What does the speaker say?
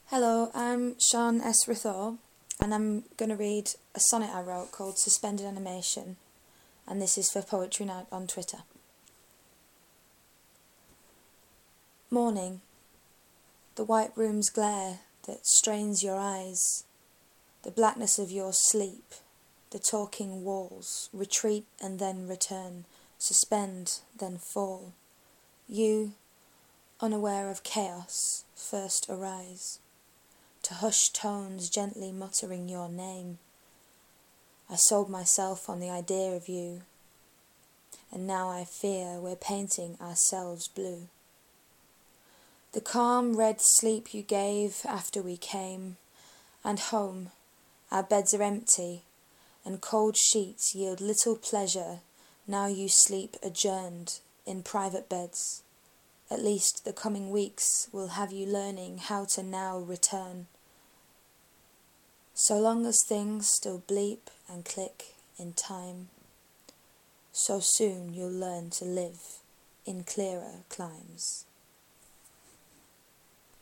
Hello, I'm Sean S. Rithor, and I'm going to read a sonnet I wrote called Suspended Animation, and this is for Poetry Night on Twitter. Morning, the white room's glare that strains your eyes, the blackness of your sleep, the talking walls, retreat and then return, suspend, then fall. You, unaware of chaos, first arise, to hushed tones gently muttering your name. I sold myself on the idea of you, and now I fear we're painting ourselves blue. The calm red sleep you gave after we came, and home, our beds are empty, and cold sheets yield little pleasure. Now you sleep adjourned in private beds. At least the coming weeks will have you learning how to now return. So long as things still bleep and click in time, so soon you'll learn to live in clearer climes.